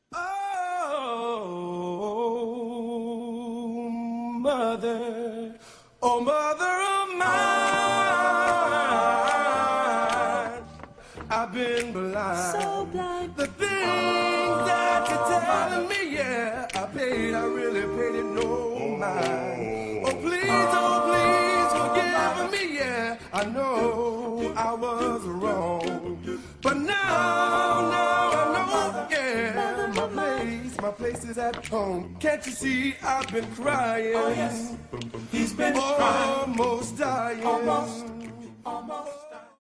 Oh, mother, oh, mother of mine, I've been blind. So blind. The things that you're telling me, yeah, I really paid it no mind. Oh, please forgive me, yeah, I know I was wrong. But now I know, yeah, my place is at home. Can't you see I've been crying? Oh, yes, he's been crying. Almost dying. Almost.